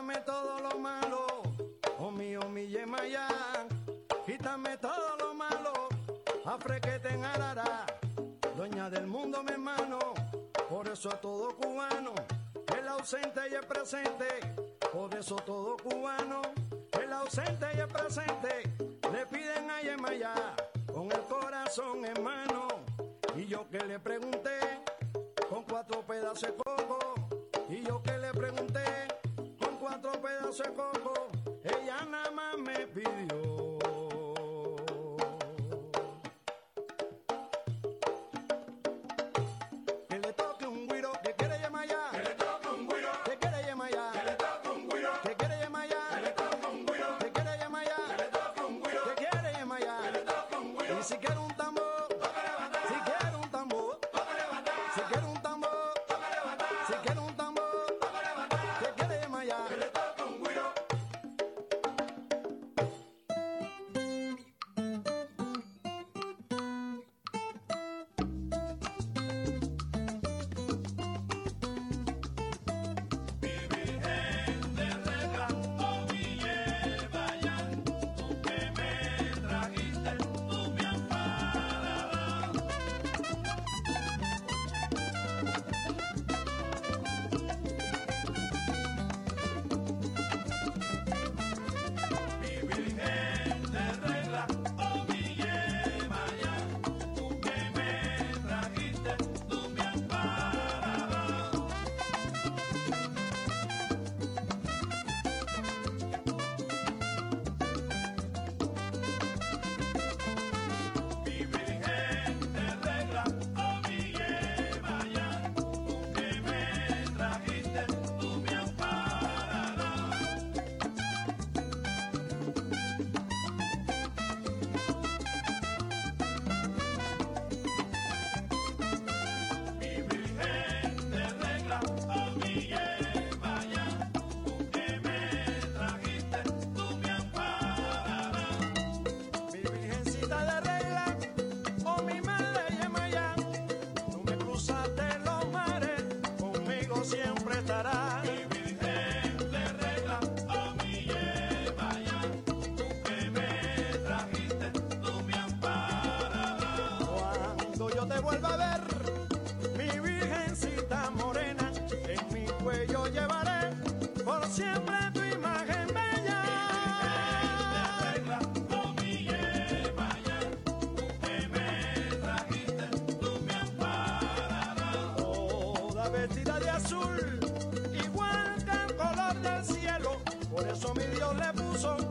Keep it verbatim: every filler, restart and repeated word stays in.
quítame todo lo malo, oh mi, oh mi Yemayá, quítame todo lo malo, afrequete en Arará, dueña del mundo mi hermano, por eso a todo cubano, el ausente y el presente, por eso todo cubano, el ausente y el presente, le piden a Yemayá, con el corazón en mano, y yo que le pregunté, con cuatro pedazos de coco, y yo que le pregunté, con cuatro pedazos de coco, ella nada más me pidió. Que le toque un güiro, que quiere Yemayá, Que le toque un güiro, que quiere Yemayá, que le toque un güiro, que quiere Yemayá, que le toque un güiro, que quiere Yemayá, que le toque un güiro, que quiere Yemayá, que le toque un güiro. y si quiere un tambor, si quiere un tambor, si quiere un tambor, si quiere un tambor, que quiere Yemayá. Que le toque un güiro. Mi virgencita de regla, oh mi madre Yemayá, tú me cruzaste los mares, conmigo siempre estarás. Cuando yo te vuelva a ver, mi virgencita morena, en mi cuello llevaré por siempre tu imagen bella. Toda vestida de azul, igual que el color del cielo, por eso mi Dios le puso